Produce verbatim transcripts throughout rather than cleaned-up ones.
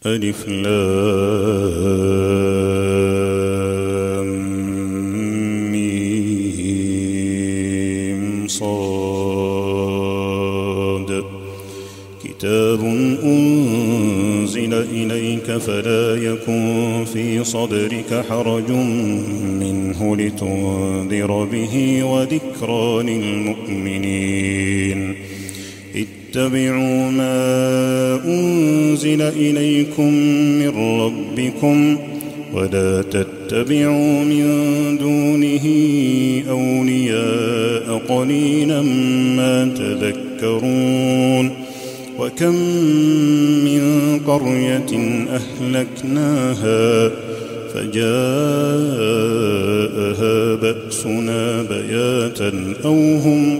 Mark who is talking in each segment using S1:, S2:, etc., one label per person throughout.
S1: ألف لام ميم صاد كتاب أنزل إليك فلا يكن في صدرك حرج منه لتنذر به وذكرى للمؤمنين اتبعوا ما أنزل إليكم من ربكم ولا تتبعوا من دونه أولياء قليلا ما تذكرون وكم من قرية أهلكناها فجاءها بأسنا بياتا أو هم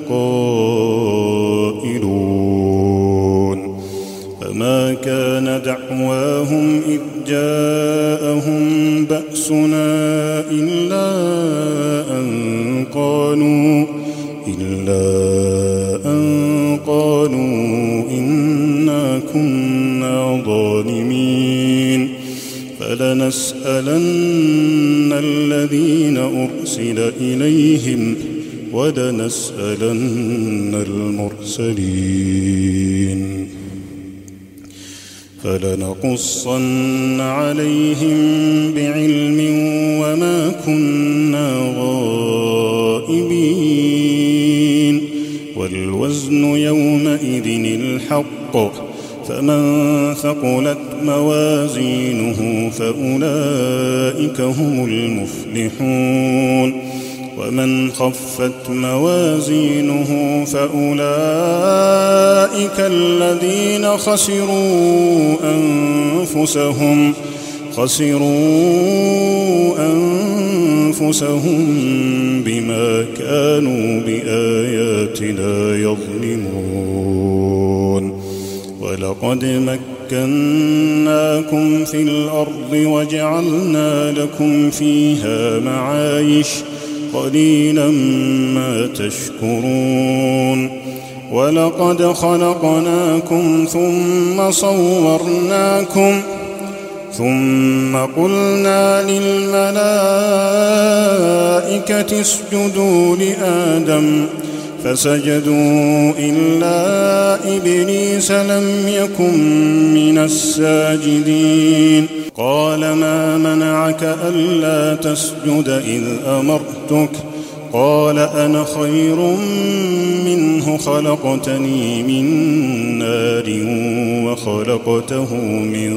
S1: قائلون فما كان دعواهم إذ جاءهم بأسنا إلا أن قالوا إلا أن قالوا إنا كنا ظالمين فلنسألن الذين أرسل إليهم ولنسألن المرسلين فلنقصن عليهم بعلم وما كنا غائبين والوزن يومئذ الحق فمن ثقلت موازينه فأولئك هم المفلحون ومن خفت موازينه فأولئك الذين خسروا أنفسهم خسروا أنفسهم بما كانوا بآياتنا يظلمون ولقد مكناكم في الأرض وجعلنا لكم فيها معايش قليلا ما تشكرون ولقد خلقناكم ثم صورناكم ثم قلنا للملائكة اسجدوا لآدم فسجدوا إلا إبليس لم يكن من الساجدين قال ما منعك ألا تسجد إذ أمرتك قال أنا خير منه خلقتني من نار وخلقته من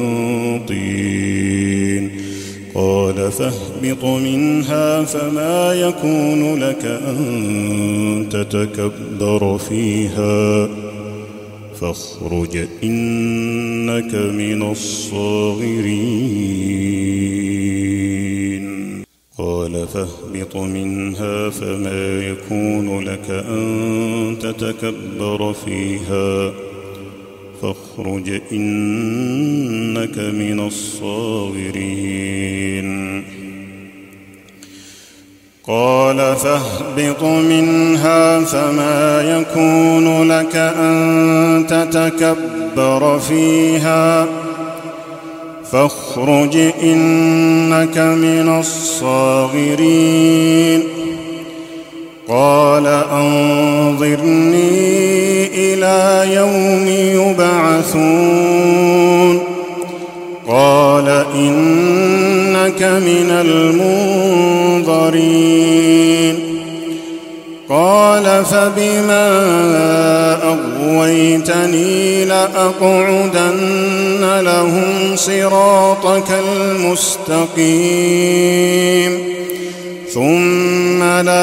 S1: طين قال فاهبط منها فما يكون لك أن تتكبر فيها فاخرج إنك من الصاغرين قال فاهبط منها فما يكون لك أن تتكبر فيها فاخرج إنك من الصاغرين قال فاهبط منها فما يكون لك أن تتكبر فيها فاخرج إنك من الصاغرين قال أنظرني إلى يوم يبعثون قال إنك من المنظرين قال فبما أغويتني لأقعدن لهم صراطك المستقيم ثم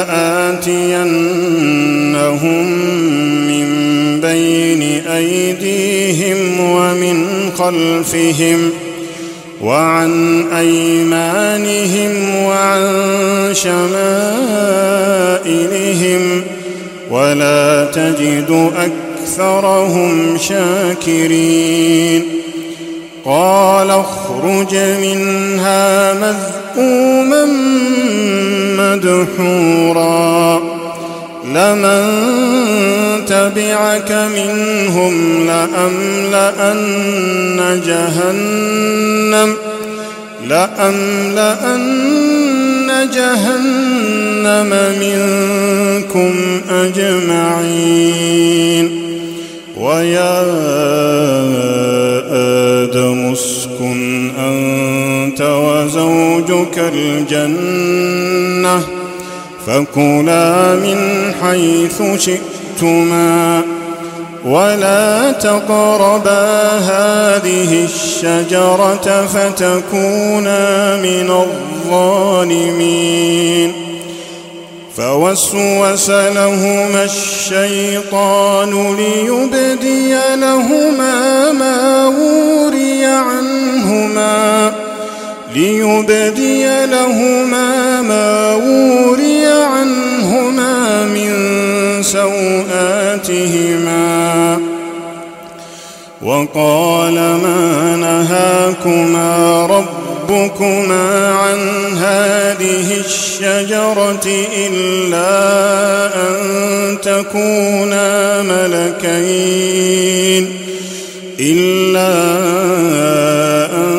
S1: لآتينهم من بين أيديهم ومن خلفهم وعن أيمانهم وعن شمائلهم ولا تجد أكثرهم شاكرين قال اخرج منها مذءوما مدحورا لمن تبعك منهم لأملأن جهنم لأملأن جهنم منكم أجمعين ويا آدم اسكن أنت وزوجك الجنة فكلا من حيث شئتما ولا تقربا هذه الشجرة فتكونا من الظالمين فوسوس لهما الشيطان ليبدي لهما ما وري عنهما ليبدي لهما ما وري عنهما من سوآتهما وقال ما نهاكما ربكما عن هذه الشجرة إلا أن تكونا ملكين إلا أن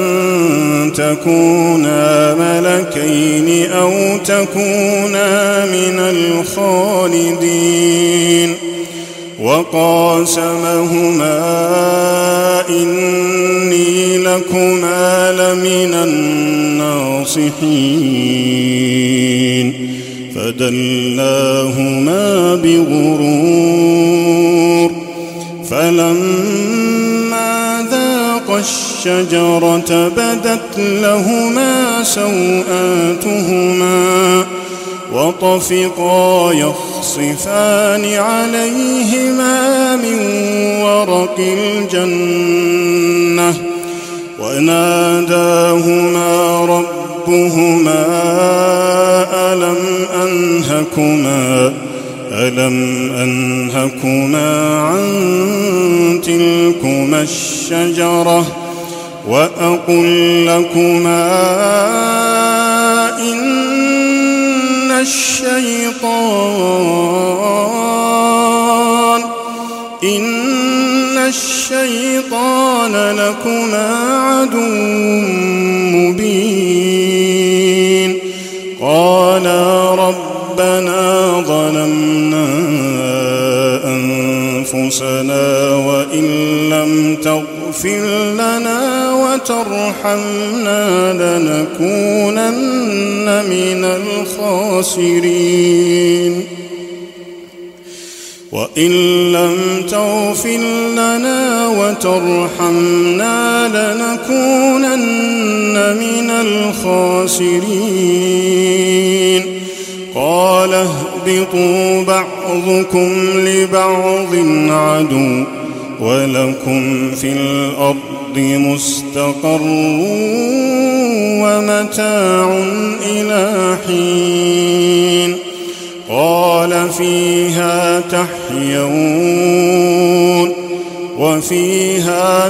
S1: تكونا ملكين أو تكونا من الخالدين وقاسمهما إني لكما لمن الناصحين فدلاهما بغرور فلما ذاقا الشجرة بدت لهما سوآتهما وطفقا يخصفان عليهما من ورق الجنة وناداهما ربهما ألم أنهكما ألم أنهكما عن تلكما الشجرة وأقل لكما إن الشيطان إن الشيطان لكما عدو مبين قالا ربنا ظلمنا أنفسنا وإن لم تغفر لنا وترحمنا لنكونن من الخاسرين وإن لم تغفر لنا وترحمنا لنكونن من الخاسرين قال اهبطوا بعضكم لبعض عدو ولكم في الأرض مستقر ومتاع إلى حين قال فيها تحيون وفيها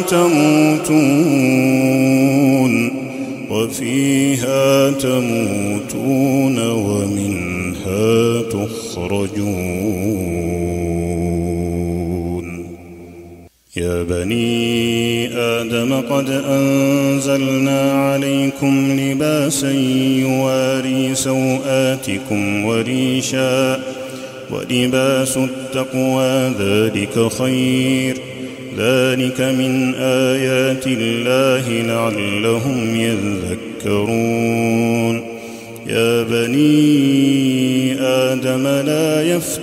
S1: تموتون وفيها تموتون ومنها تخرجون يا بني آدم قد أنزلنا عليكم لباسا يواري سوآتكم وريشا ولباس التقوى ذلك خير ذلك من آيات الله لعلهم يذكرون يا بني آدم لا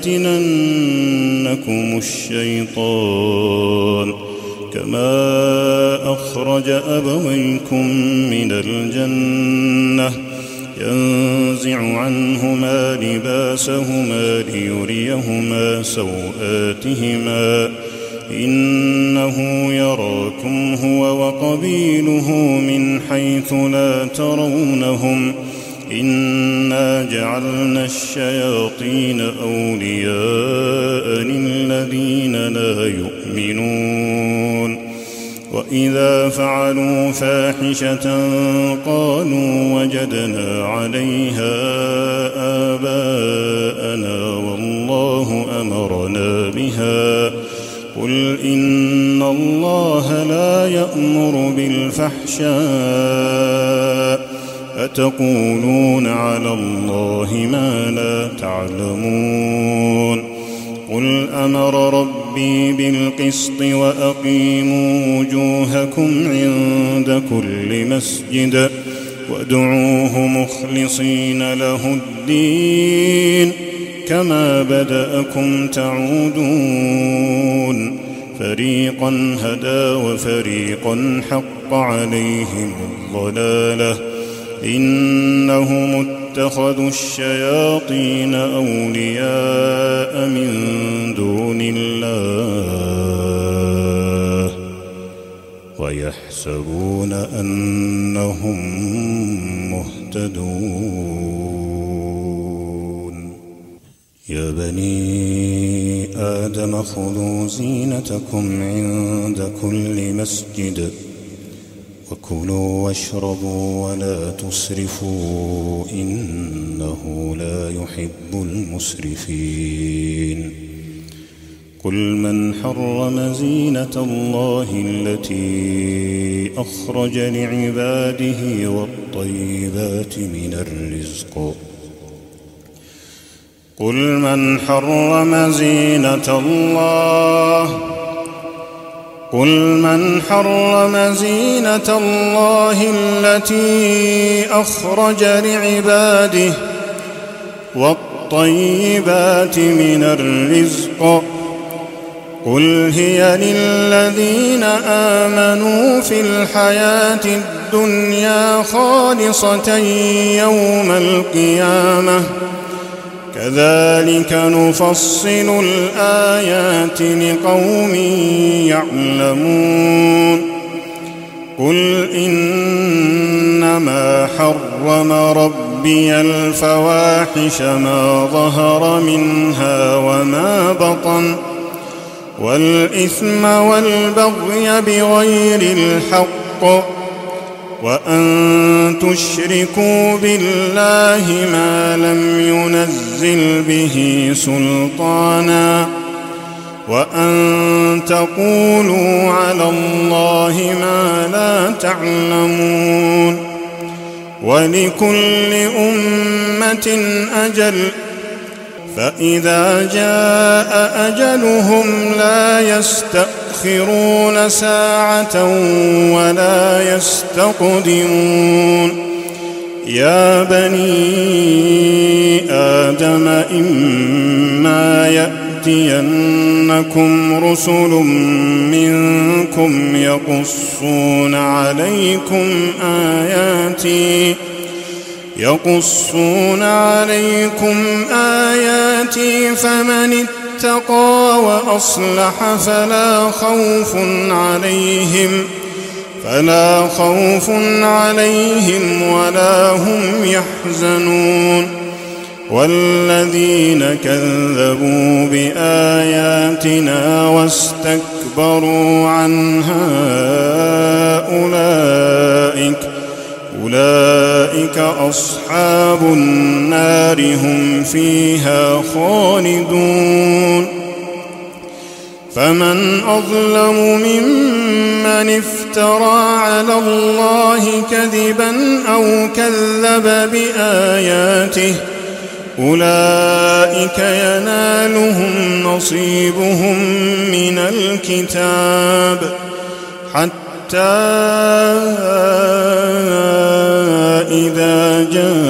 S1: يفتننكم الشيطان كما أخرج أبويكم من الجنة ينزع عنهما لباسهما ليريهما سوآتهما إنه يراكم هو وقبيله من حيث لا ترونهم إنا جعلنا الشياطين أولياء للذين لا يؤمنون وإذا فعلوا فاحشة قالوا وجدنا عليها آباءنا والله أمرنا بها قل إن الله لا يأمر بالفحشاء أتقولون على الله ما لا تعلمون قل أمر ربي بالقسط وأقيموا وجوهكم عند كل مسجد وادعوه مخلصين له الدين كما بدأكم تعودون فريقا هدى وفريقا حق عليهم الضلالة إنهم اتخذوا الشياطين أولياء من دون الله ويحسبون أنهم مهتدون يا بني آدم خذوا زينتكم عند كل مسجد وكلوا واشربوا ولا تسرفوا إنه لا يحب المسرفين قل من حرم زينة الله التي أخرج لعباده والطيبات من الرزق قل من حرم زينة الله قل من حرم زينة الله التي أخرج لعباده والطيبات من الرزق قل هي للذين آمنوا في الحياة الدنيا خالصة يوم القيامة كذلك نفصل الآيات لقوم يعلمون قل إنما حرم ربي الفواحش ما ظهر منها وما بطن والإثم والبغي بغير الحق وأن تشركوا بالله ما لم ينزل به سلطانا وأن تقولوا على الله ما لا تعلمون ولكل أمة أجل فإذا جاء أجلهم لا يستأخرون ساعة ولا يستقدمون يا بني آدم إما يأتينكم رسل منكم يقصون عليكم آياتي يقصون عليكم آياتي فمن اتقى وأصلح فلا خوف عليهم فلا خوف عليهم ولا هم يحزنون والذين كذبوا بآياتنا واستكبروا عنها أولئك أولئك أصحاب النار هم فيها خالدون فمن أظلم ممن افترى على الله كذبا أو كذب بآياته أولئك ينالهم نصيبهم من الكتاب حتى إذا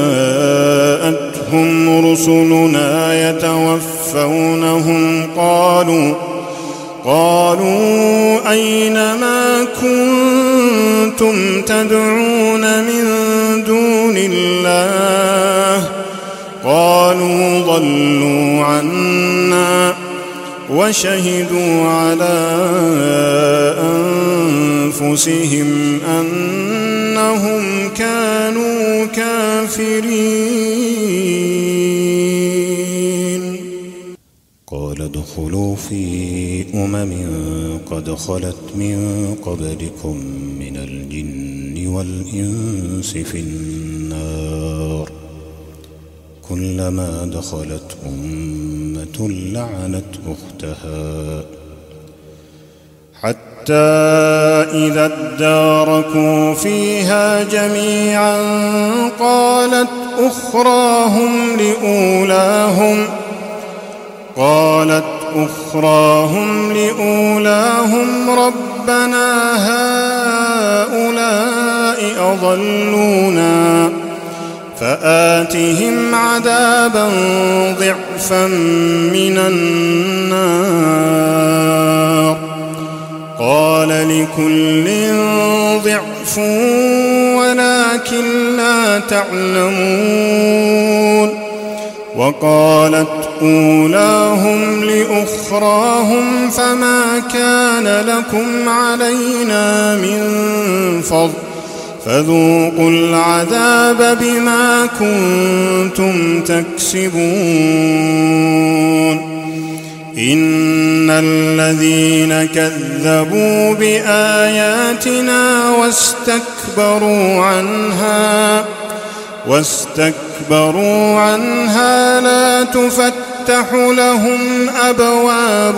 S1: جاءتهم رسلنا يتوفونهم قالوا قالوا أين ما كنتم تدعون من دون الله قالوا ضلوا عنا وشهدوا على أنفسهم أنهم كانوا كافرين قال ادخلوا في أمم قد خلت من قبلكم من الجن والإنس في النار كلما دخلت أمة لعنت أختها حتى إذا اداركوا فيها جميعا قالت أخراهم لأولاهم قالت أخراهم لأولاهم ربنا هؤلاء أضلونا فآتهم عذابا ضعفا من النار قال لكل ضعف ولكن لا تعلمون وقالت أولاهم لأخراهم فما كان لكم علينا من فضل فذوقوا العذاب بما كنتم تكسبون إن الذين كذبوا بآياتنا واستكبروا عنها واستكبروا عنها لا تفتح لهم أبواب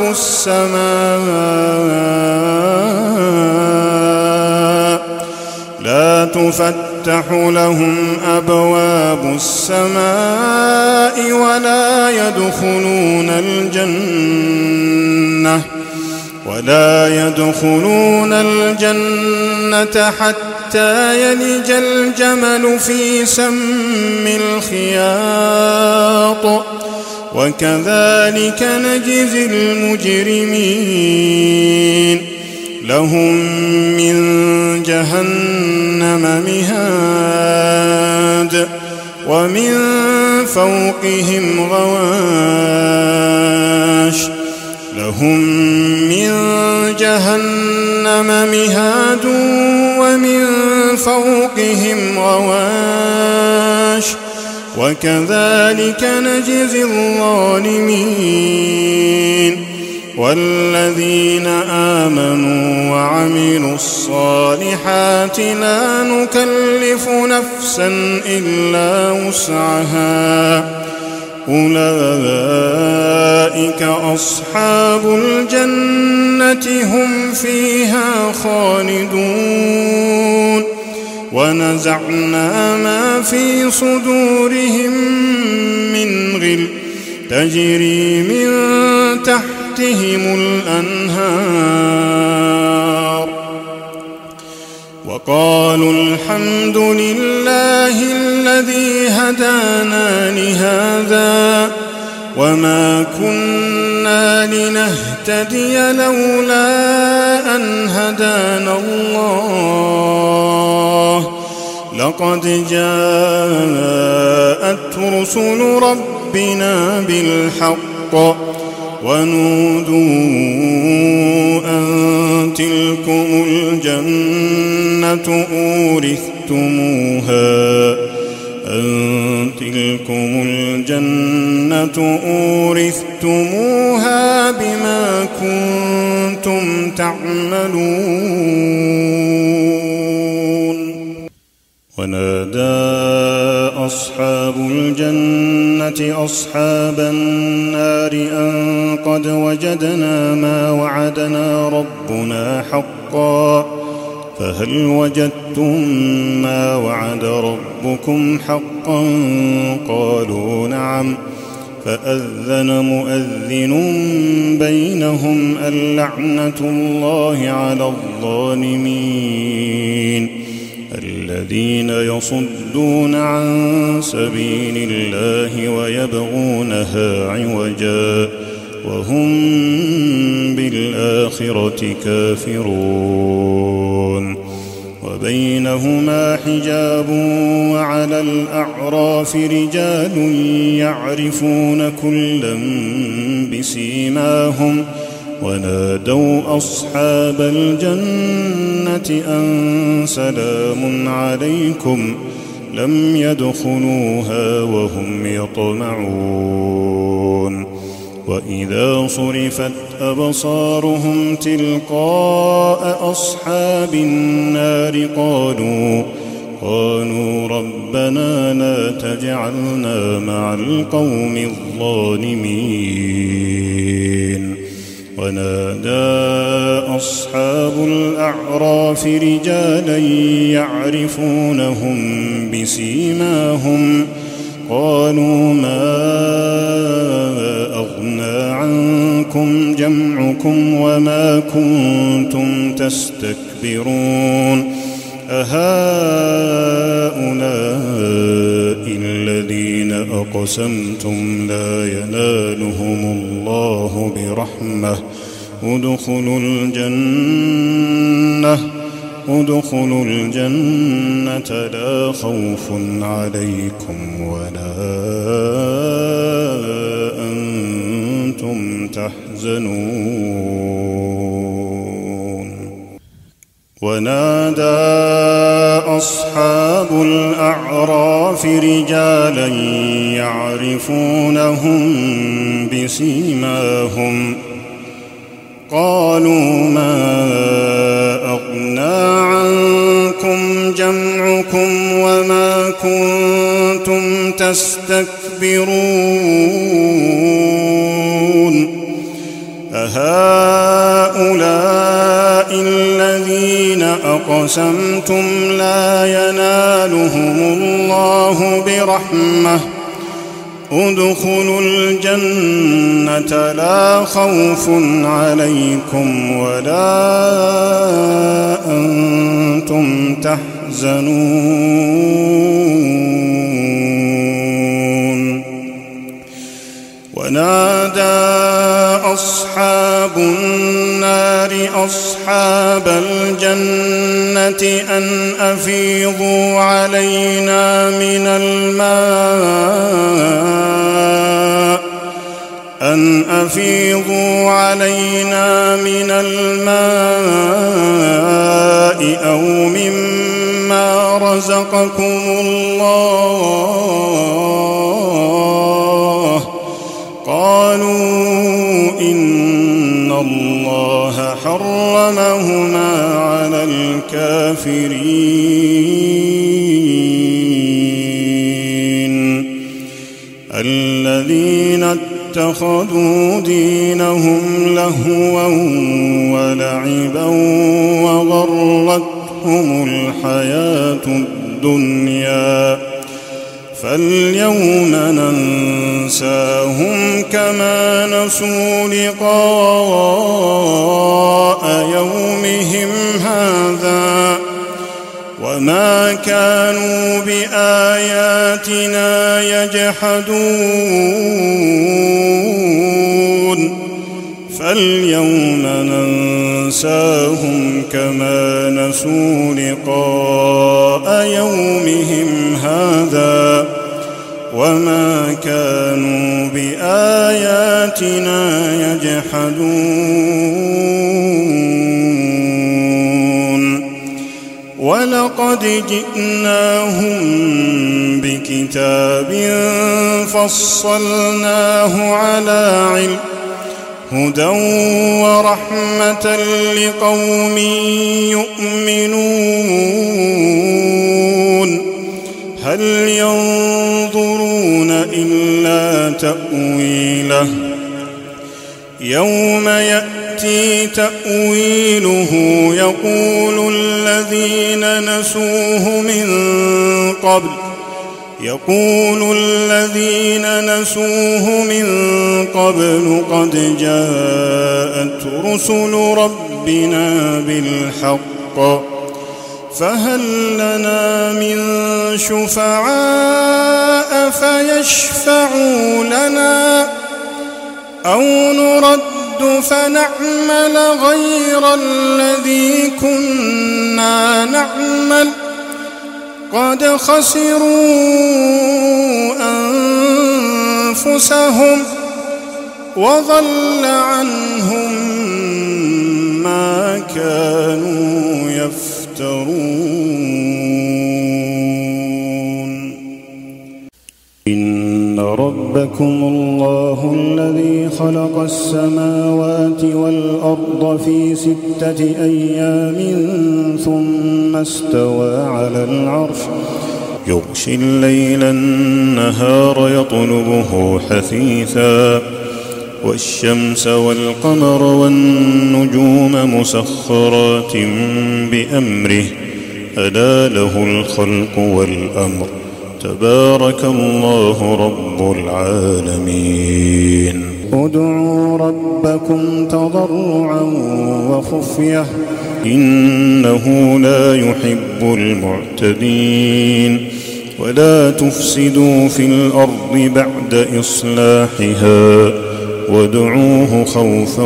S1: السماء لا تفتح لهم أبواب السماء ولا يدخلون الجنة ولا يدخلون الجنة حتى يلج الجمل في سم الخياط وكذلك نجزي المجرمين لهم من جهنم مهاد ومن فوقهم غواش لهم من جهنم مهاد ومن فوقهم غواش وكذلك نجزي الظالمين والذين آمنوا وعملوا الصالحات لا نكلف نفسا إلا وسعها أولئك أصحاب الجنة هم فيها خالدون ونزعنا ما في صدورهم من غل تجري من تحتهم الأنهار وقالوا الحمد لله الذي هدانا لهذا وما كنا لنهتدي لولا أن هدانا الله لقد جاءت رسل ربنا بالحق ونودوا أن تلكم الجنة أورثتموها أن تلكم الجنة أورثتموها بما كنتم تعملون ونادى أصحاب الجنة أصحاب النار أن قد وجدنا ما وعدنا ربنا حقا فهل وجدتم ما وعد ربكم حقا قالوا نعم فأذن مؤذن بينهم اللعنة الله على الظالمين الذين يصدون عن سبيل الله ويبغونها عوجا وهم بالآخرة كافرون وبينهما حجاب وعلى الأعراف رجال يعرفون كلا بسيماهم ونادوا أصحاب الجنة أن سلام عليكم لم يدخلوها وهم يطمعون وإذا صرفت أبصارهم تلقاء أصحاب النار قالوا قالوا ربنا لا تجعلنا مع القوم الظالمين. ونادى أصحاب الأعراف رجالا يعرفونهم بسيماهم قالوا ما أغنى عنكم جمعكم وما كنتم تستكبرون أهؤلاء الذين أقسمتم لا ينالهم الله برحمة ادخلوا الجنة ادخلوا الجنة لا خوف عليكم ولا أنتم تحزنون. ونادى أصحاب الأعراف رجالا يعرفونهم بسيماهم قالوا ما أغنى عنكم جمعكم وما كنتم تستكبرون أهؤلاء الذين أقسمتم لا ينالهم الله برحمة ادخلوا الجنة لا خوف عليكم ولا أنتم تحزنون. ونادى أصحاب النار أصحاب الجنة أن أفيضوا علينا من الماء أن أفيضوا علينا من الماء أو مما رزقكم الله قالوا إن الله حرمهما على الكافرين. الذين اتخذوا دينهم لهوا ولعبا وغرتهم الحياة الدنيا فاليوم ننساهم كما نسوا لقاء يومهم هذا وما كانوا بآياتنا يجحدون فاليوم ننساهم كما نسوا لقاء يومهم هذا وما كانوا بآياتنا يجحدون. ولقد جئناهم بكتاب فصلناه على علم هدى ورحمة لقوم يؤمنون. هل ينظرون إلا تأويله يوم يأتي تأويله يقول الذين نسوه من قبل يقول الذين نسوه من قبل قد جاءت رسل ربنا بالحق فهل لنا من شفعاء فيشفعوا لنا أو نرد فنعمل غير الذي كنا نعمل قد خسروا أنفسهم وضل عنهم ما كانوا يفترون. إن ربكم الله الذي خلق السماوات والأرض في ستة أيام ثم استوى على العرش يغشي الليل النهار يطلبه حثيثا والشمس والقمر والنجوم مسخرات بأمره ألا له الخلق والأمر تبارك الله رب العالمين ادعوا ربكم تضرعا وخفية إنه لا يحب المعتدين ولا تفسدوا في الأرض بعد إصلاحها وادعوه خوفا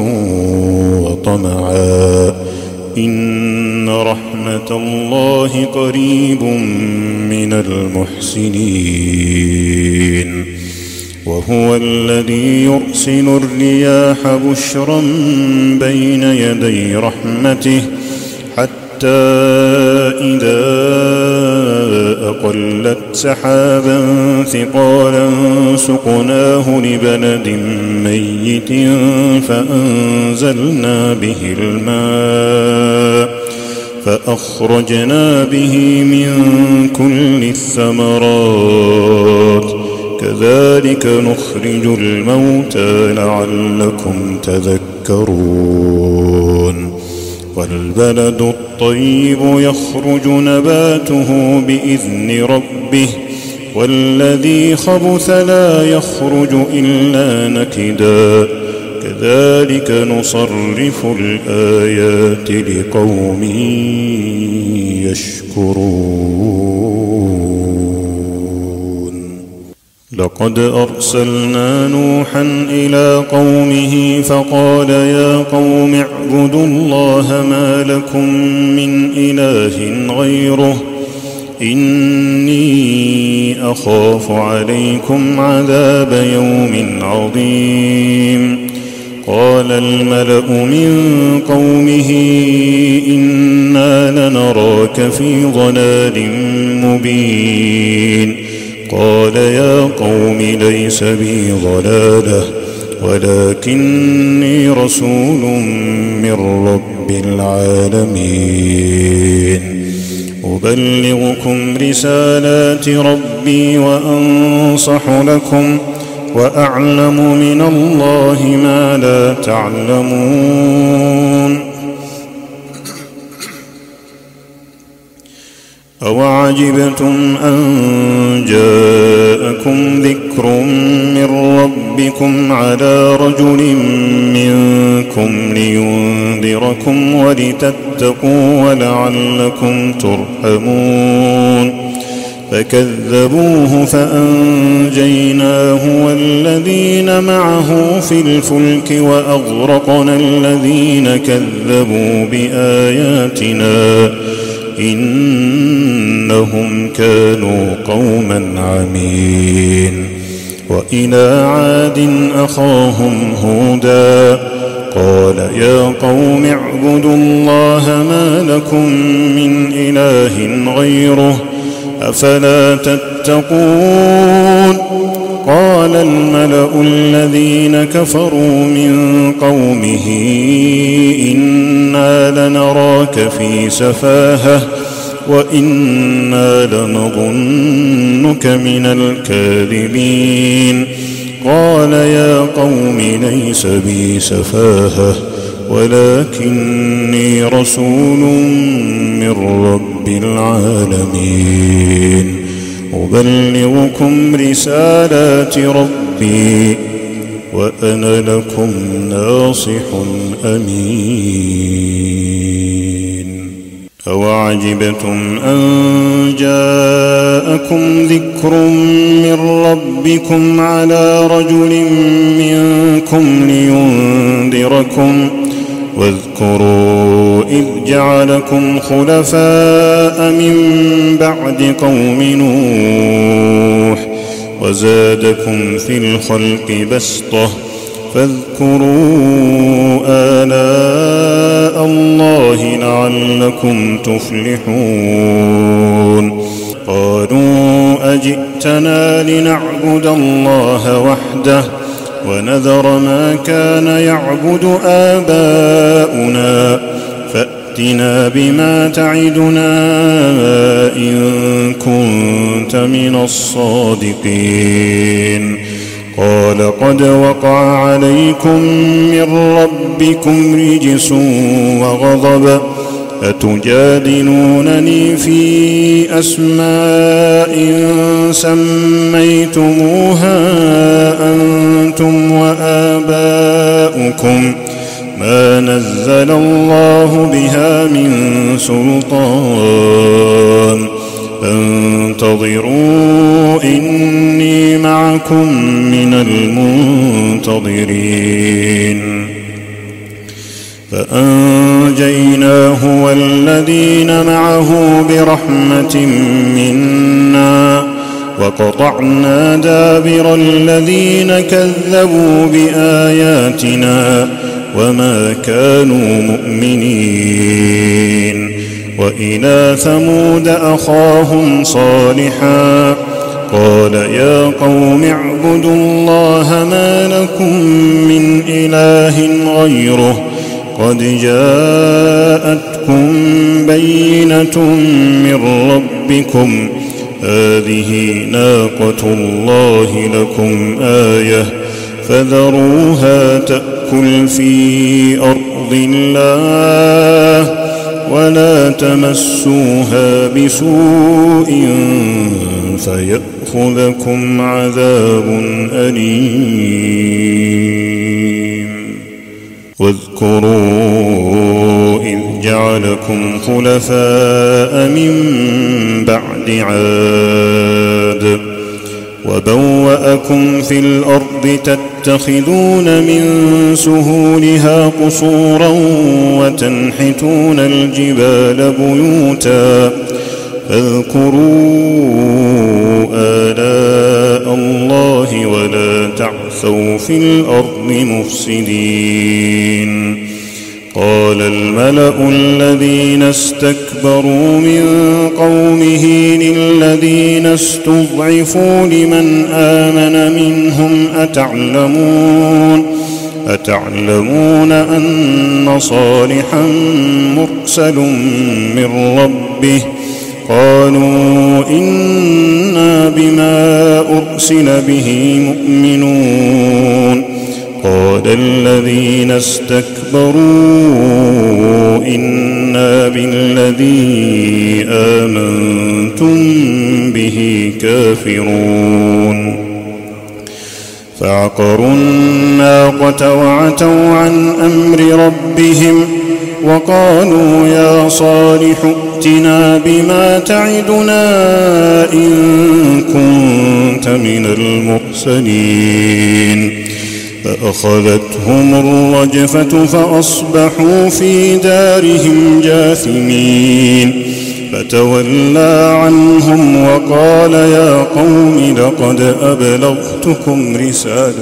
S1: وطمعا إن رحمة الله قريب من المحسنين وهو الذي يرسل الرياح بشرا بين يدي رحمته حتى إذا أقلت سحابا ثقالا سقناه لبلد ميت فأنزلنا به الماء فأخرجنا به من كل الثمرات كذلك نخرج الموتى لعلكم تذكرون والبلد الطيب يخرج نباته بإذن ربه والذي خبث لا يخرج إلا نكدا كذلك نصرف الآيات لقوم يشكرون لقد أرسلنا نوحا إلى قومه فقال يا قوم اعبدوا الله ما لكم من إله غيره إني أخاف عليكم عذاب يوم عظيم قال الملأ من قومه إنا لنراك في ضلال مبين قال يا قوم ليس بي ضلالة ولكني رسول من رب العالمين أبلغكم رسالات ربي وأنصح لكم وأعلم من الله ما لا تعلمون أوعجبتم أن جاءكم ذكر من ربكم على رجل منكم لينذركم ولتتقوا ولعلكم ترحمون فكذبوه فأنجيناه والذين معه في الفلك وأغرقنا الذين كذبوا بآياتنا إنهم كانوا قوما عمين وإلى عاد أخاهم هودا قال يا قوم اعبدوا الله ما لكم من إله غيره أفلا تتقون قال الملأ الذين كفروا من قومه إنا لنراك في سفاهة وإنا لنظنك من الكاذبين قال يا قوم ليس بي سفاهة ولكني رسول من رب العالمين أبلغكم رسالات ربي وأنا لكم ناصح أمين أوعجبتم أن جاءكم ذكر من ربكم على رجل منكم لينذركم واذكروا إذ جعلكم خلفاء من بعد قوم نوح وزادكم في الخلق بسطة فاذكروا آلاء الله لعلكم تفلحون قالوا أجئتنا لنعبد الله وحده ونذر ما كان يعبد آباؤنا فأتنا بما تعدنا إن كنت من الصادقين قال قد وقع عليكم من ربكم رجس وغضب أتجادلونني في أسماء سميتموها أنتم وآباؤكم ما نزل الله بها من سلطان فانتظروا إني معكم من المنتظرين فأنجيناه والذين معه برحمة منا وقطعنا دابر الذين كذبوا بآياتنا وما كانوا مؤمنين وإلى ثمود أخاهم صالحا قال يا قوم اعبدوا الله ما لكم من إله غيره قد جاءتكم بينة من ربكم هذه ناقة الله لكم آية فذروها تأكل في أرض الله ولا تمسوها بسوء فيأخذكم عذاب أليم واذكروا إذ جعلكم خلفاء من بعد عاد وبوأكم في الأرض تتخذون من سهولها قصورا وتنحتون الجبال بيوتا فاذكروا آلاء الله ولا تعثوا في الأرض مفسدين قال الملأ الذين استكبروا من قومه للذين استضعفوا لمن آمن منهم أتعلمون أتعلمون أن صالحا مرسل من ربه قالوا إنا بما أرسل به مؤمنون قال الذين استكبروا إنا بالذي آمنتم به كافرون فعقروا الناقة وعتوا عن أمر ربهم وقالوا يا صالح ائتنا بما تعدنا إن كنت من المرسلين فأخذتهم الرجفة فأصبحوا في دارهم جاثمين فتولى عنهم وقال يا قوم لقد أبلغتكم رسالة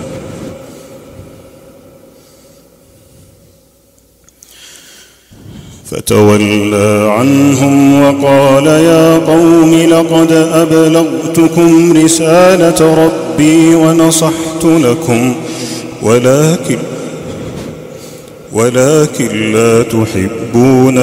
S1: فتولى عنهم وقال يا قوم لقد أبلغتكم رسالة ربي ونصحت لكم ولكن ولكن لا تحبون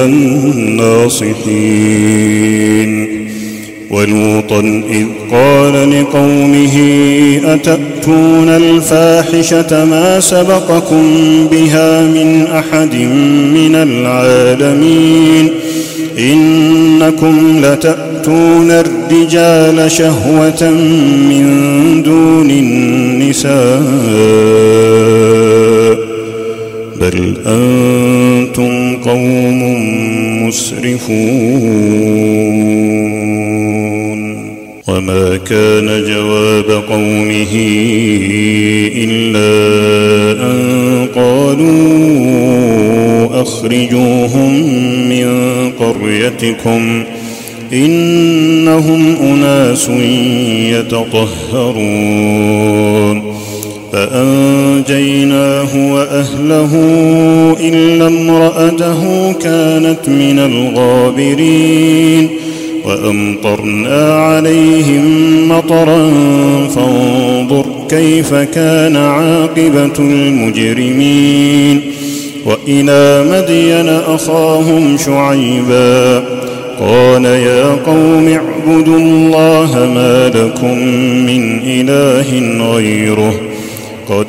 S1: الناصحين ولوطا إذ قال لقومه أتأتون الفاحشة ما سبقكم بها من أحد من العالمين إنكم لتأتون الرجال شهوة من دون النساء بل أنتم قوم مسرفون وما كان جواب قومه إلا أن قالوا أخرجوهم من قريتكم إنهم أناس يتطهرون فأنجيناه وأهله إلا امرأته كانت من الغابرين وأمطرنا عليهم مطرا فانظر كيف كان عاقبة المجرمين وإلى مدين أخاهم شعيبا قال يا قوم اعبدوا الله ما لكم من إله غيره قد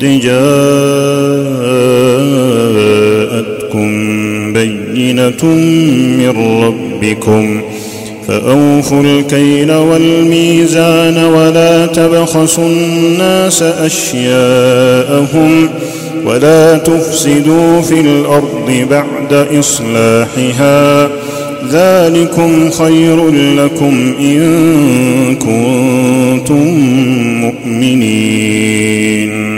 S1: جاءتكم بينة من ربكم فأوفوا الكيل والميزان ولا تبخسوا الناس أشياءهم ولا تفسدوا في الأرض بعد إصلاحها ذلكم خير لكم إن كنتم مؤمنين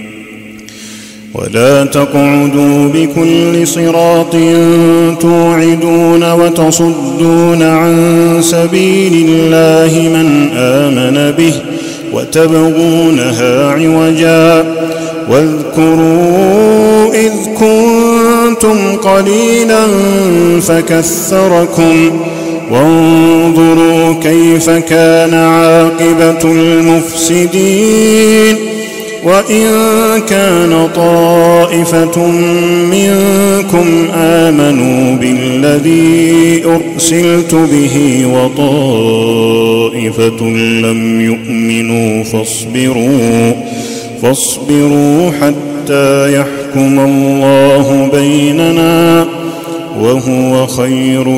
S1: ولا تقعدوا بكل صراط توعدون وتصدون عن سبيل الله من آمن به وتبغونها عوجا واذكروا إذ كنتم قليلا فكثركم وانظروا كيف كان عاقبة المفسدين وإن كان طائفة منكم آمنوا بالذي أرسلت به وطائفة لم يؤمنوا فاصبروا فاصبروا حتى يحكم الله بيننا وهو خير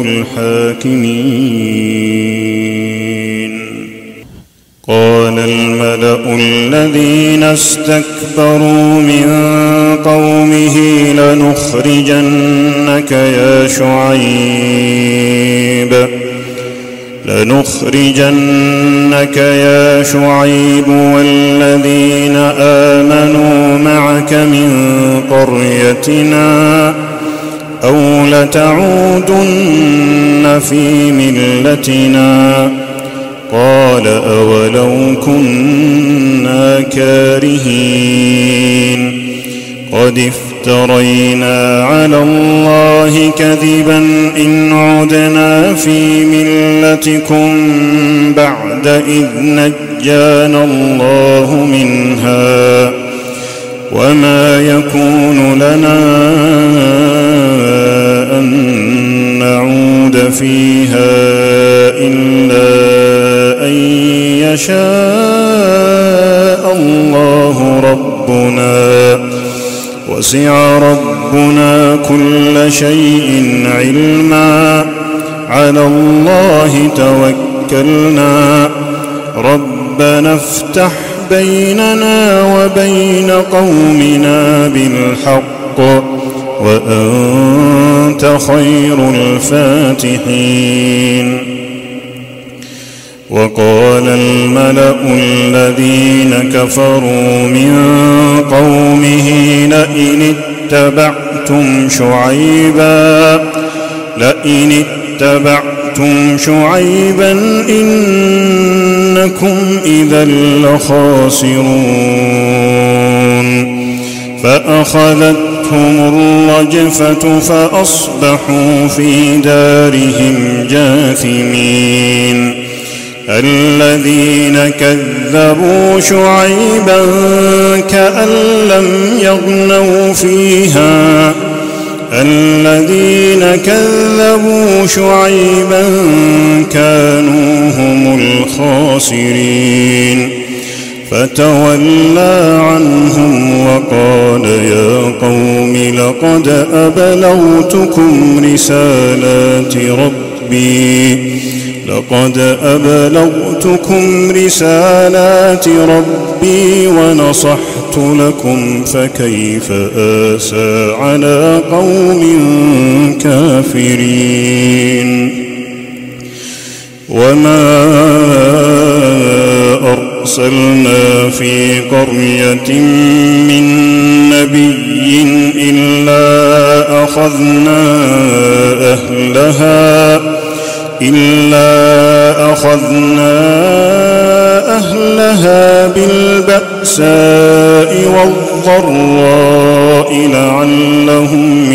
S1: الحاكمين. قال الملأ الذين استكبروا من قومه لنخرجنك يا شعيب لنخرجنك يا شعيب والذين آمنوا معك من قريتنا أو لتعودن في ملتنا قال أولو كنا كارهين قد افترينا على الله كذبا إن عدنا في ملتكم بعد إذ نجانا الله منها وما يكون لنا أن نعود فيها إلا أن يشاء الله ربنا وسع ربنا كل شيء علما على الله توكلنا ربنا افتح بيننا وبين قومنا بالحق وأنت خير الفاتحين. وقال الملأ الذين كفروا من قومه لئن اتبعتم شعيبا لئن اتبعتم شعيبا إنكم إذا لخاسرون فأخذتهم الرجفة فأصبحوا في دارهم جاثمين. الذين كذبوا شعيبا كأن لم يغنوا فيها الذين كذبوا شعيبا كانوا هم الخاسرين فتولى عنهم وقال يا قوم لقد أبلغتكم رسالات ربي لقد أبلغتكم رسالات ربي ونصحت لكم فكيف آسى على قوم كافرين. وما أرسلنا في قرية من نبي إلا أخذنا أهلها إلا أخذنا أهلها بالبأساء والضراء لعلهم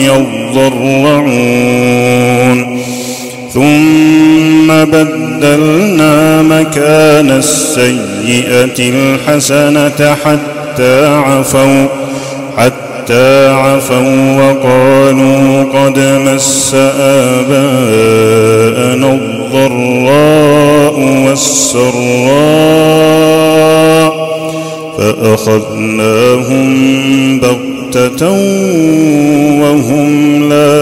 S1: يضرعون ثم بدلنا مكان السيئة الحسنة حتى عفوا حتى عفوا وقالوا قد مس آباءنا الضراء والسراء فأخذناهم بغتة وهم لا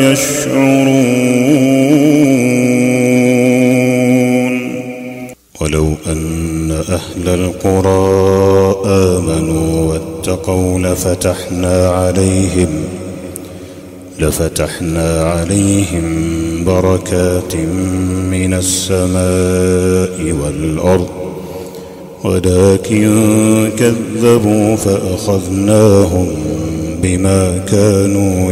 S1: يشعرون ولو أن أهل القرى آمنوا واتقوا لفتحنا عليهم لفتحنا عليهم بركات من السماء والأرض ولكن كذبوا فأخذناهم بما كانوا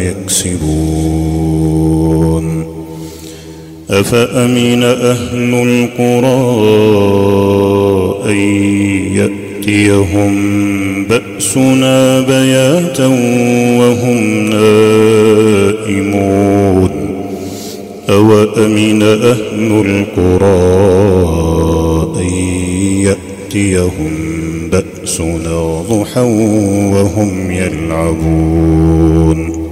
S1: يكسبون أفأمن أهل القرى أن يأتيهم بأسنا بياتا وهم نائمون أوأمن أهل القرى أن يأتيهم بأسنا ضحى وهم يلعبون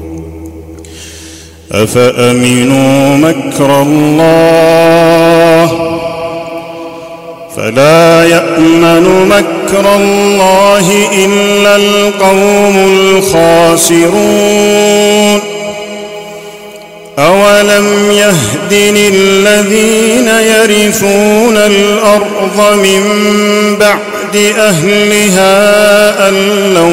S1: أفأمنوا مكر الله فلا يأمن مكر الله إلا القوم الخاسرون أولم يهد للذين يرثون الأرض من بعد أهلها أن لو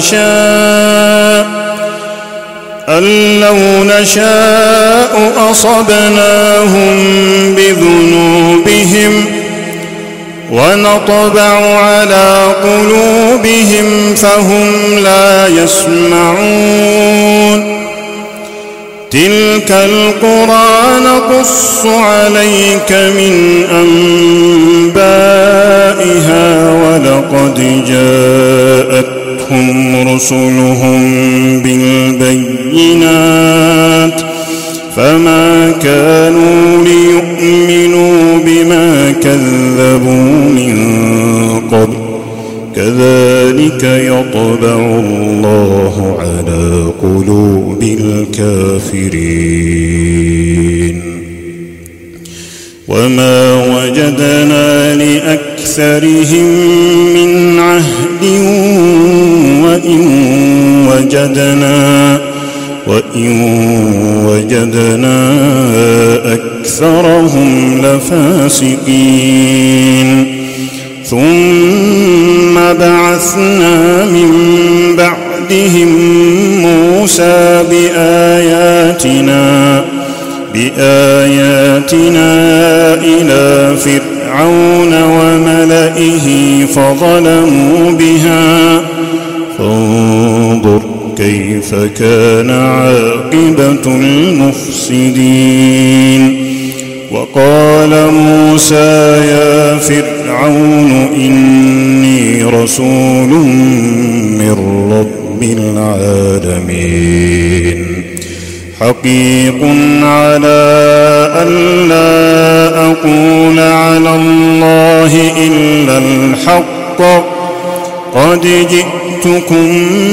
S1: نشاء أن لو نشاء أصبناهم بذنوبهم ونطبع على قلوبهم فهم لا يسمعون تلك القرى نقص عليك من أنبائها ولقد جاءتهم رسلهم بالبينات فما كانوا ليؤمنوا بما كذبوا من قبل كذلك يطبع الله على قلوب الكافرين وما وجدنا لأكثرهم من عهد وإن وجدنا وإن وجدنا أكثرهم لفاسقين ثم بعثنا من بعدهم موسى بآياتنا بآياتنا إلى فرعون وملئه فظلموا بها فانظر كيف كان عاقبة المفسدين وقال موسى يا فرعون إني رسول من رب العالمين حقيق على ألا أقول على الله إلا الحق قد جئتكم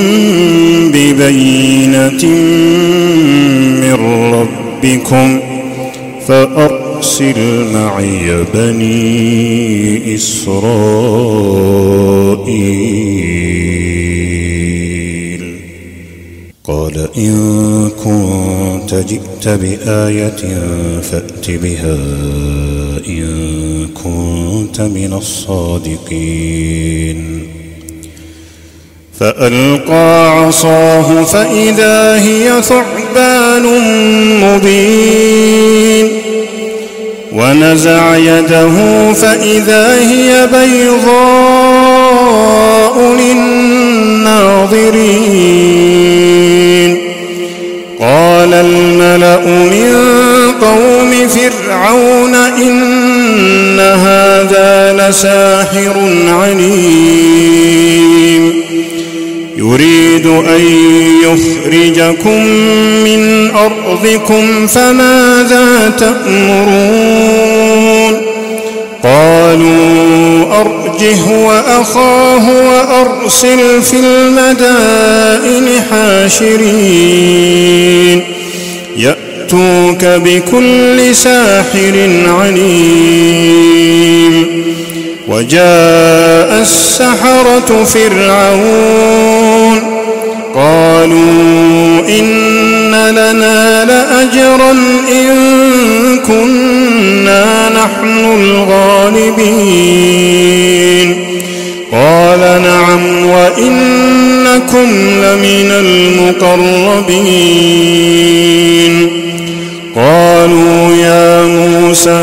S1: ببينة من ربكم فأرسل معي بني إسرائيل قال إن كنت جئت بآية فأت بها إن كنت من الصادقين فألقى عصاه فإذا هي ثعبان مبين ونزع يده فإذا هي بيضاء للناظرين قال الملأ من قوم فرعون إن هذا لساحر عليم يريد أن يخرجكم من أرضكم فماذا تأمرون قالوا أرجه وأخاه وأرسل في المدائن حاشرين يأتوك بكل ساحر عليم وجاء السحرة فرعون قالوا إن لنا لأجرا إن كنا نحن الغالبين قال نعم وإنكم لمن المقربين قالوا يا موسى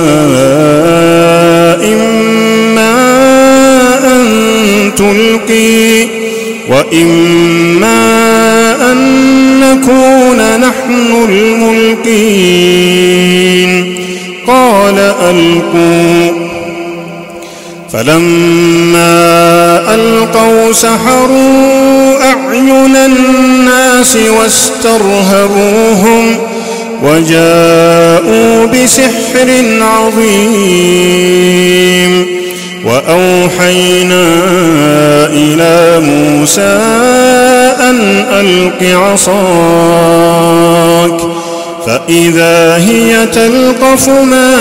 S1: إما أن تلقي وإما أن نكون نحن الملقين قال ألقوا فلما ألقوا سحروا أعين الناس واسترهبوهم وجاءوا بسحر عظيم وأوحينا إلى موسى أن ألق عصاك فإذا هي تلقف ما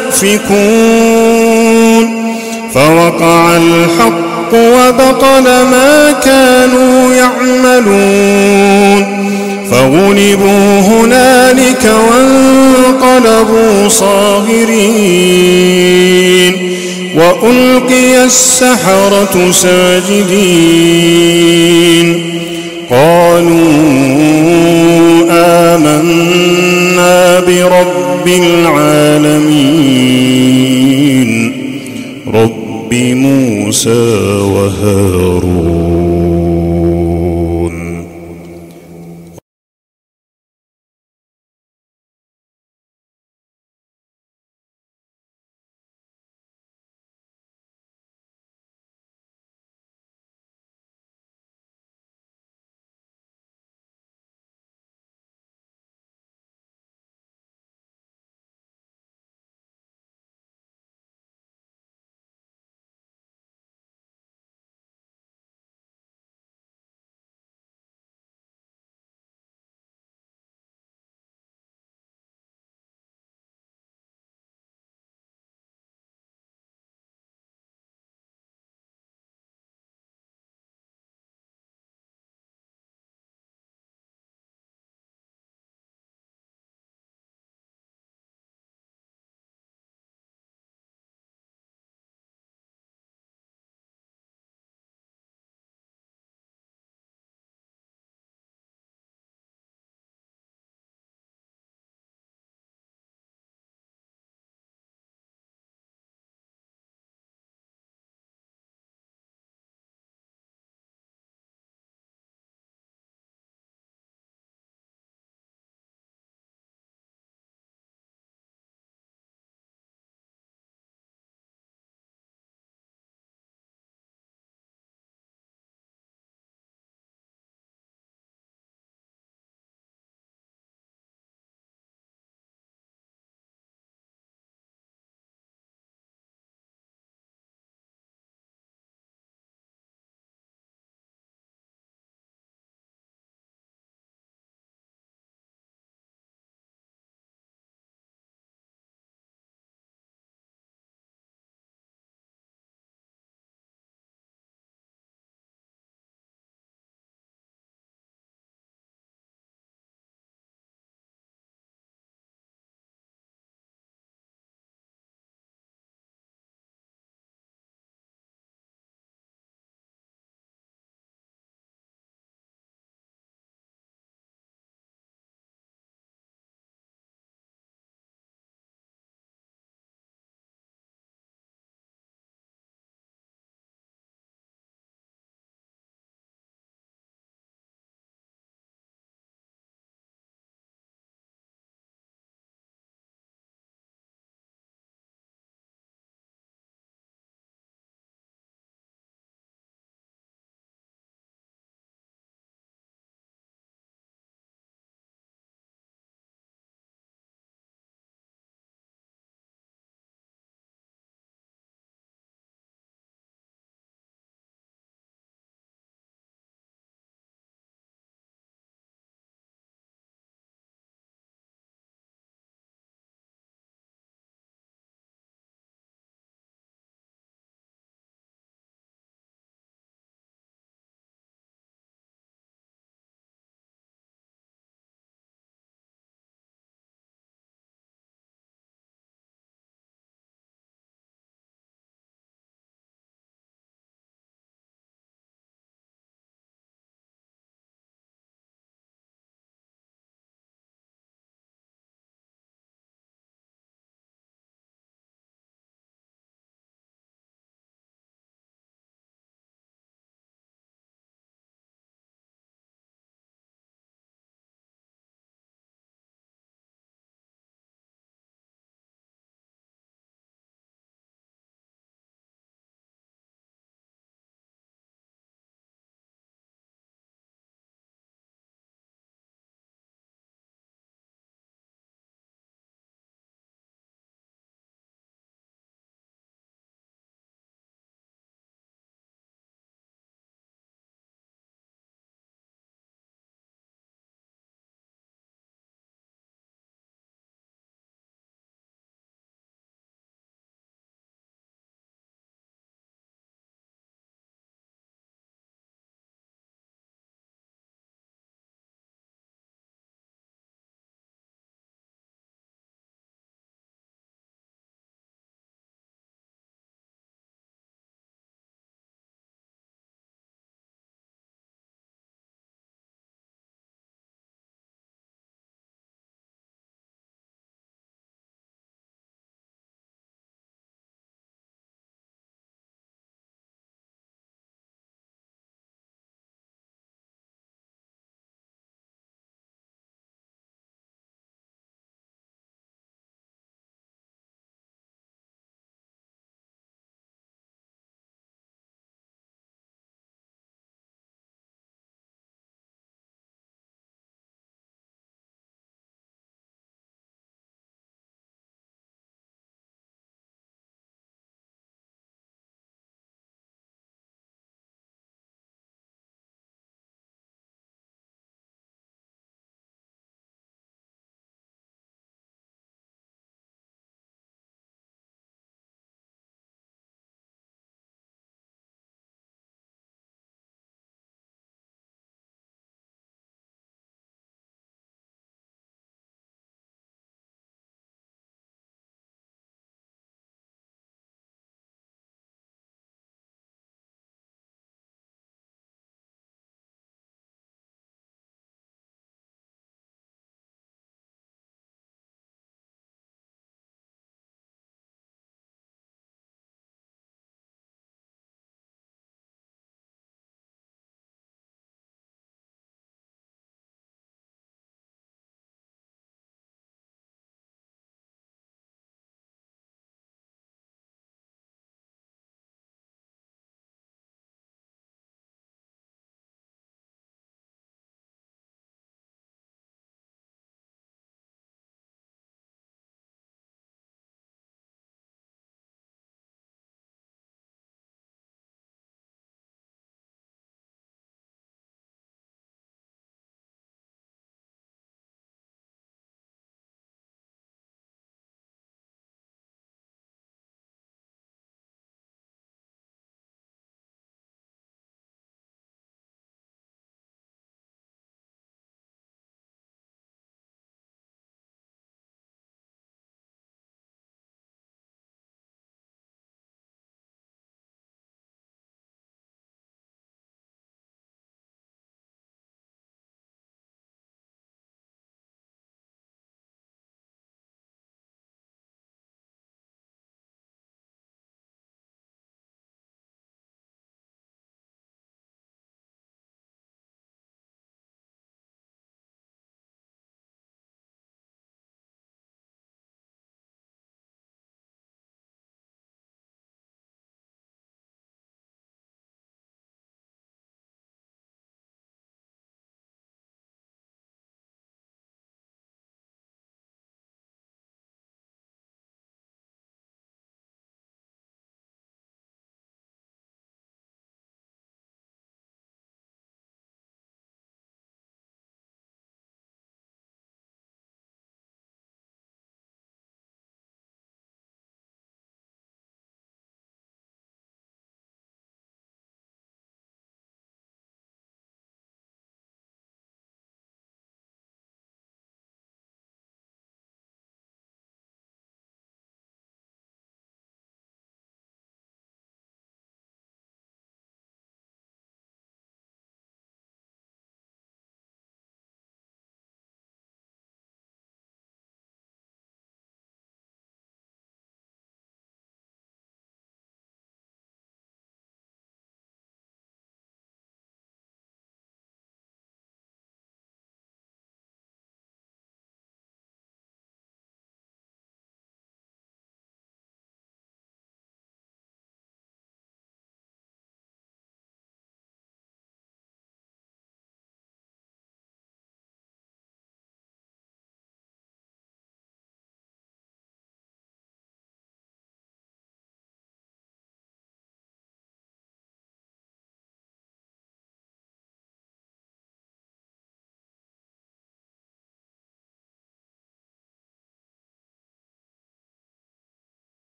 S1: يأفكون فوقع الحق وبطل ما كانوا يعملون فغلبوا هنالك وانقلبوا صاغرين وألقي السحرة ساجدين قالوا آمنا برب العالمين رب موسى وهارون.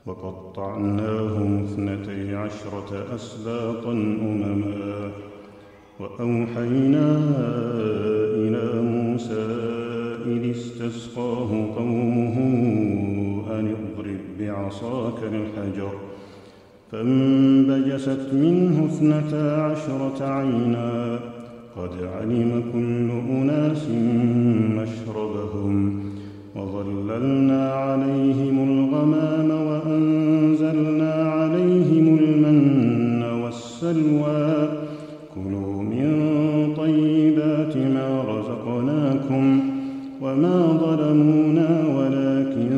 S1: وقطعناهم اثنتي عشرة أسباطا أمما وأوحينا إلى موسى إذ استسقاه قومه أن اضرب بعصاك الحجر فانبجست منه اثنتا عشرة عينا قد علم كل أناس مشربهم وظللنا عليهم الغمام وأنزلنا عليهم المن والسلوى كلوا من طيبات ما رزقناكم وما ظلمونا ولكن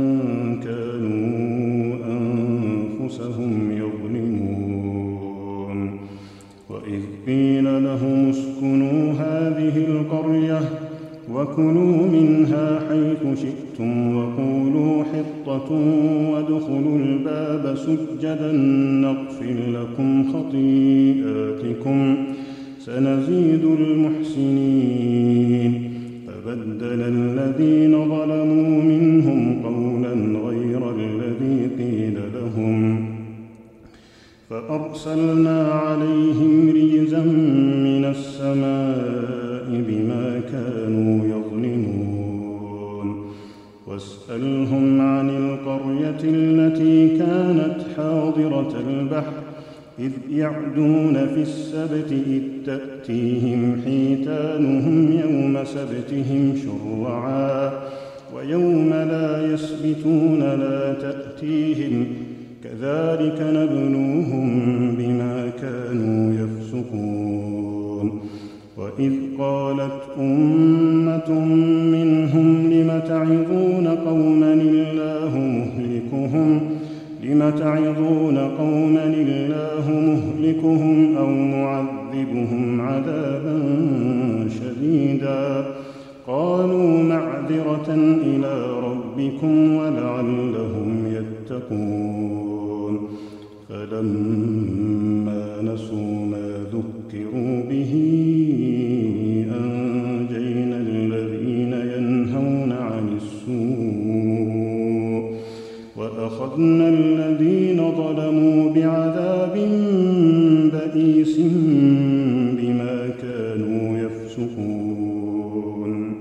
S1: كانوا أنفسهم يظلمون وإذ قيل لهم اسكنوا هذه القرية وكلوا منها حيث شئتم وقولوا حطة وادخلوا الباب سجدا نغفر لكم خطيئاتكم سنزيد المحسنين فبدل الذين ظلموا منهم قولا غير الذي قيل لهم فأرسلنا عليهم رجزا من السماء بما كانوا يظلمون واسألهم عن القرية التي كانت حاضرة البحر إذ يعدون في السبت إذ تأتيهم حيتانهم يوم سبتهم شرعا ويوم لا يسبتون لا تأتيهم كذلك نبلوهم بما كانوا يفسقون وإذ قالت أمة منهم لم تعظون قوما الله مهلكهم لم تعظون قوما الله مهلكهم أو معذبهم عذابا شديدا قالوا معذرة إلى ربكم ولعلهم يتقون فلما نسوا ما ذكروا به أنجينا الذين ينهون عن السوء وأخذنا الذين ظلموا بعذاب بئيس بما كانوا يفسقون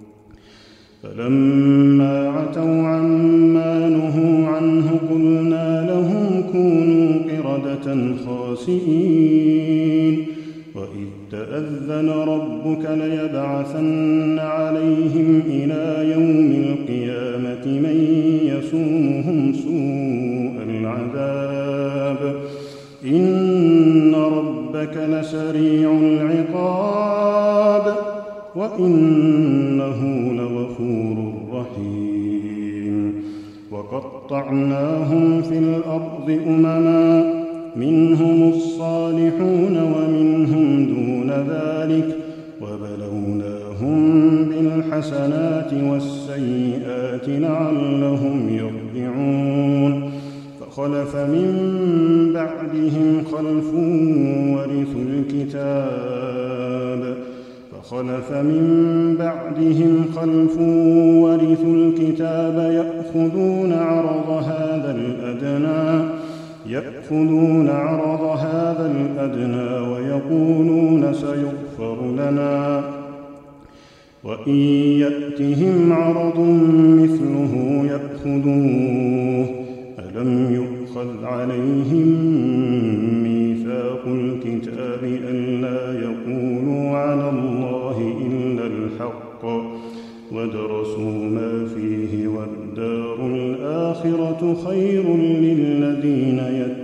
S1: فلما عتوا عما نهوا عنه قلنا لهم كونوا قردة خاسئين وإذ تأذن ربك ليبعثن عليهم إلى يوم القيامة من يسومهم سوء العذاب إن ربك لسريع العقاب وإنه لغفور رحيم وقطعناهم في الأرض أمما منهم الصالحون ومنهم دون ذلك وبلوناهم بالحسنات والسيئات لعلهم يرجعون فخلف من بعدهم خلف ورثوا الكتاب فخلف من بعدهم خلف ورثوا الكتاب يأخذون عرض هذا الأدنى يأخذون عرض هذا الأدنى ويقولون سيغفر لنا وإن يأتهم عرض مثله يأخذوه ألم يؤخذ عليهم ميثاق الكتاب ألا يقولوا على الله إلا الحق ودرسوا ما فيه والدار الآخرة خير للذين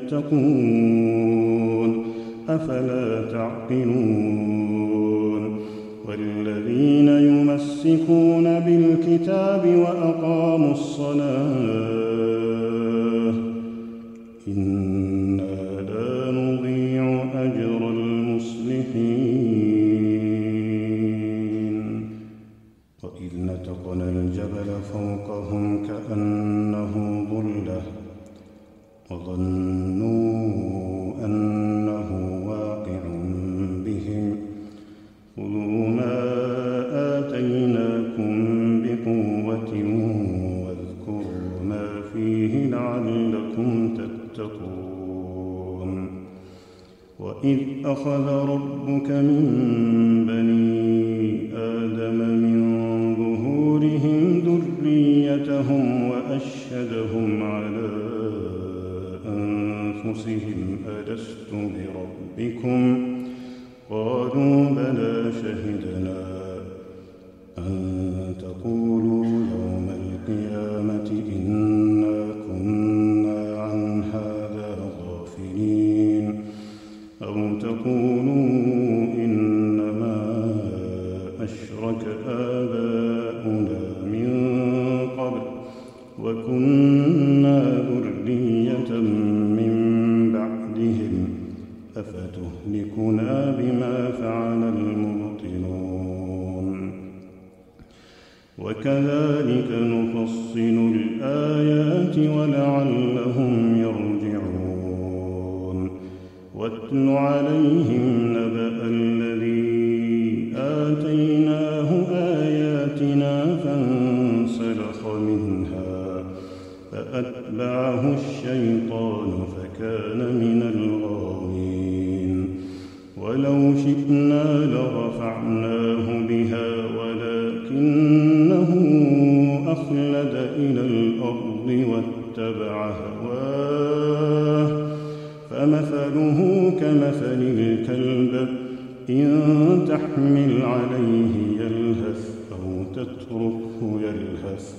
S1: يتقون أفلا تعقلون والذين يمسكون بالكتاب وأقاموا الصلاة إنا لا نضيع أجر المصلحين وإذ نتقنا الجبل فوقهم كأنه ظلة وظنوا أنه واقع بهم خذوا ما آتيناكم بقوة واذكروا ما فيه لعلكم إذ أخذ ربك من بني آدم من ظهورهم ذريتهم وأشهدهم على أنفسهم ألست بربكم قالوا بلى شهدنا أن تقولوا يوم القيامة إنا كنا عن هذا غافلين أو تقولوا إنما أشرك آباؤنا من قبل وكنا ذرية من بعدهم أفتهلكنا بما فعل المبطلون وكذلك نفصل الآيات ولعلهم يرجعون واتل عليهم نبأ الذي آتيناه آياتنا فانسلخ منها فأتبعه الشيطان فكان من الغاوين ولو شئنا لرفعناه بها ولكنه أخلد إلى الأرض واتبع هواه فمثله كمثل الكلب إن تحمل عليه يلهث أو تتركه يلهث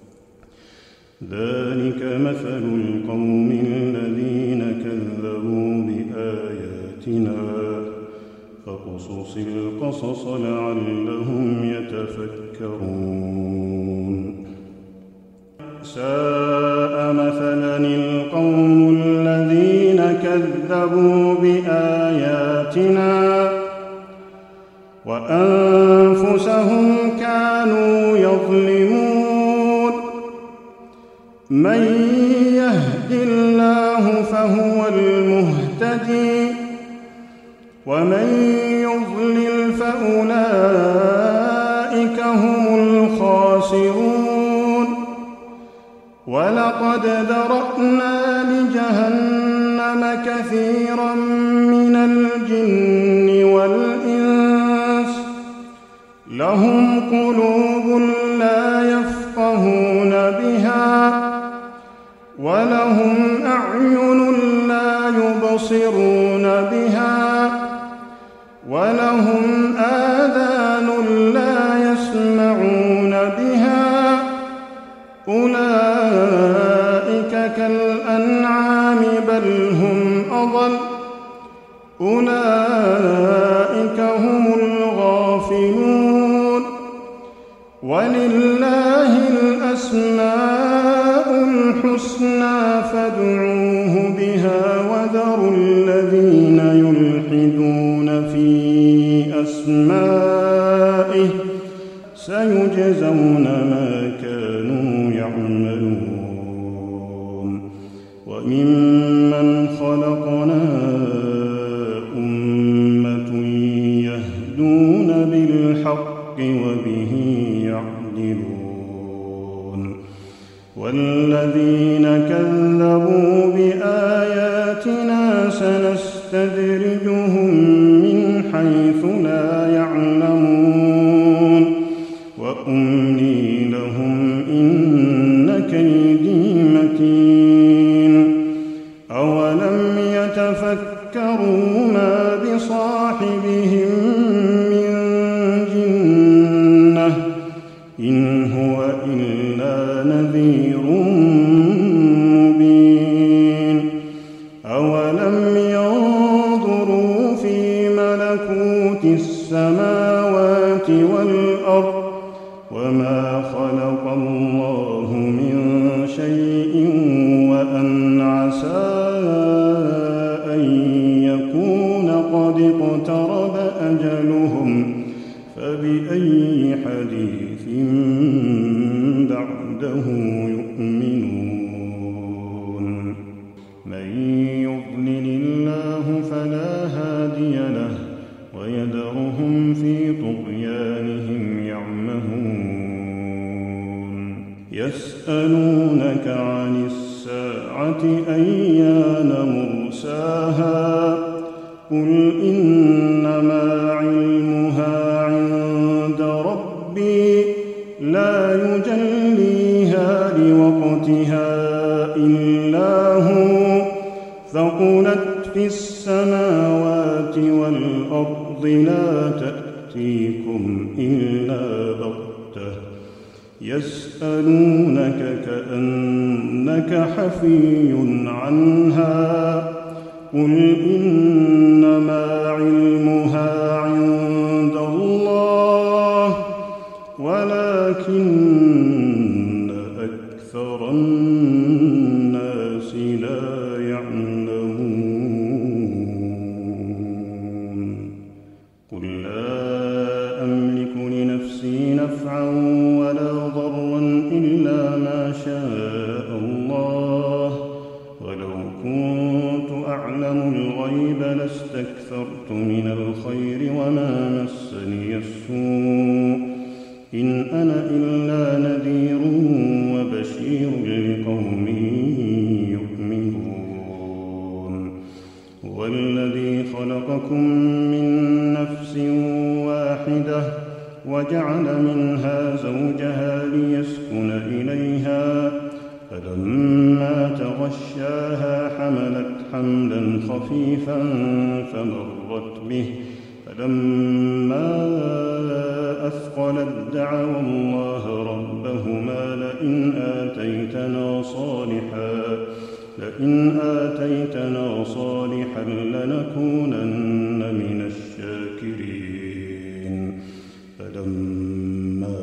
S1: ذلك مثل القوم الذين كذبوا بآياتنا فاقصص القصص لعلهم يتفكرون ساء مثلا القوم الذين كذبوا بآياتنا وأنفسهم كانوا يظلمون من يهد الله فهو المهتدي ومن يضلل فأولئك هم الخاسرون ولقد ذرأنا لجهنم كثيرا من الجن والإنس لهم قلوب لا يفقهون بها ولهم أعين لا يبصرون بها ولهم آذان لا يسمعون بها أولئك كالأنعام بل هم أضل أولئك هم الغافلون ولله الأسماء الحسنى فادعوه بها وذروا الذين يلحدون في أسمائه سيجزون ما كانوا يعملون وممن خلقنا أمة يهدون بالحق وبه يعدلون والذين كذبوا بآياتنا سنستدرجهم من حيث لا يعلمون وأملي لهم إن كيدي متين أولم يتفكروا ما بصاحبهم من جنة إن هو إلا نذير مبين أولم ينظروا في ملكوت السماوات والأرض وما خلق الله من شيء وأن عسى أن يكون قد اقترب أجلهم فبأي حديث بعده يؤمنون من يضلل الله فلا هادي له ويذرهم في طغيانهم يعمهون يسألونك عن الساعة أيان مرساها قل إنما علمها عند ربي لا يجليها لوقتها إلا هو ثقلت في السماوات والأرض لا تأتيكم إلا بغتة يسألونك كأنك حفي عنها قل إنما علمها عند الله ولكن أكثر الناس لا يعلمون قل لا أملك لنفسي نفعا ولا ضرا إلا ما شاء الله ولو كنت أعلم الغيب لاستكثرت من الخير وما مسني السوء إن أنا إلا نذير وبشير لقوم يؤمنون هو الذي خلقكم من نفس واحدة وجعل منها زوجها ليسكن إليها فلما تغشاها حملت حملا خفيفا فمرت به فلما أثقلت دعوا الله ربهما لئن آتيتنا صالحا لئن آتيتنا صالحا لنكونن من الشاكرين فلما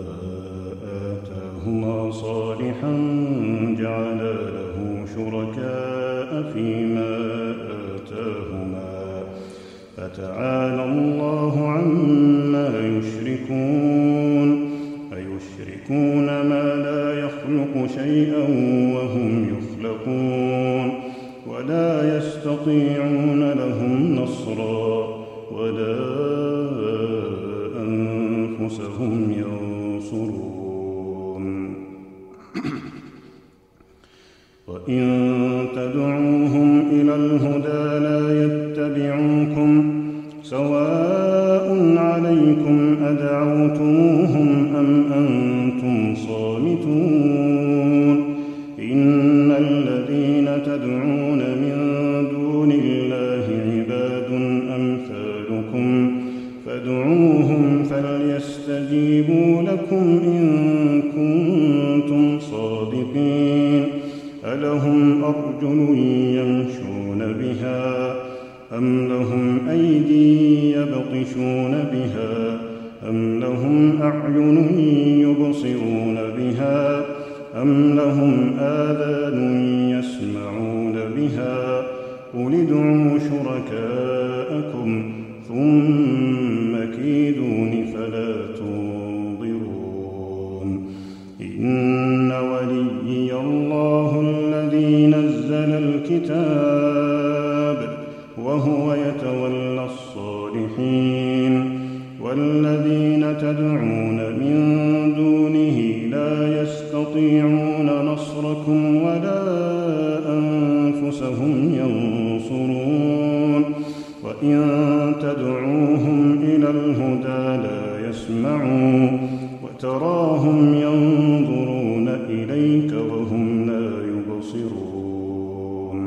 S1: آتاهما صالحا جعلا له شركاء فيما آتاهما فتعالى الله عما يشركون أيشركون ما لا يخلق شيئا وهم يخلقون ولا يستطيعون لهم نصرا ولا أنفسهم ينصرون وإن تدعوهم إلى الهدى لا يتبعوكم سواء عليكم أدعوتموهم أم أنتم صامتون إن الذين تدعون من دون الله عباد أمثالكم فادعوهم فليستجيبوا لكم إن كنتم صادقين ألهم أرجل يمشون بها أم لهم أيدي يبطشون بها أم لهم أعين يبصرون بها أم لهم آذان يسمعون بها قل ادعوا شركاءكم ثم كيدون فلا تنظرون إن وليي الله الذي نزل الكتاب وهو يتولى الصالحين والذين تدعون من دونه لا يستطيعون نصركم ولا أنفسهم ينصرون وإن تدعوهم إلى الهدى لا يسمعوا وتراهم ينظرون إليك وهم لا يبصرون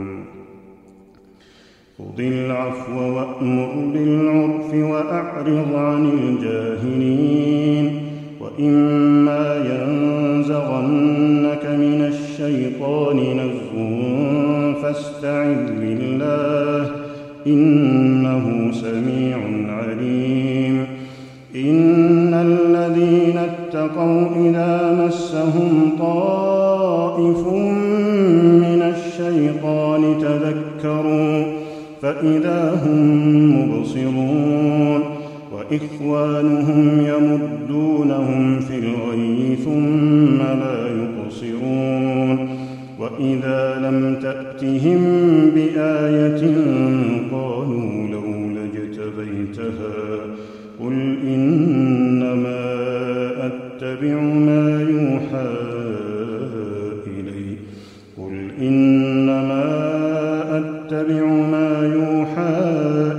S1: خذ العفو وأمر بالعرف وأعرض عن الجاهلين وإما ينزغنك من الشيطان نزغ فاستعذ بالله إنه سميع عليم إن الذين اتقوا إذا مسهم طائف من الشيطان تذكروا فإذا هم مبصرون وإخوانهم يمدونهم في الغي ثم لا يقصرون وإذا لم تأتهم بآية قالوا لولا اجتبيتها قل إنما أتبع ما يوحى إلي قل إنما أتبع ما يوحى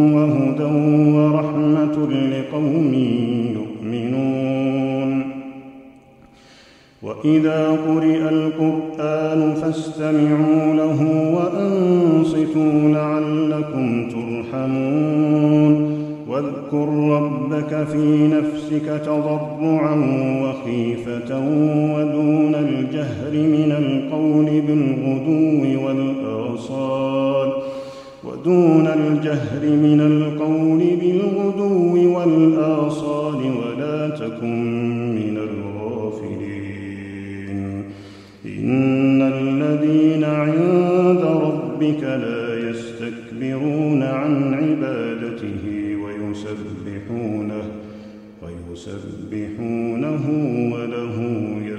S1: وهدى ورحمة لقوم يؤمنون وإذا قرئ القرآن فاستمعوا له وأنصتوا لعلكم ترحمون واذكر ربك في نفسك تضرعا وخيفة ودون الجهر من القول بالغدو والآصال ودون الجهر من القول بالغدو والآصال ولا تكن من الغافلين إن الذين عند ربك لا يستكبرون عن عبادته ويسبحونه ويسبحونه وله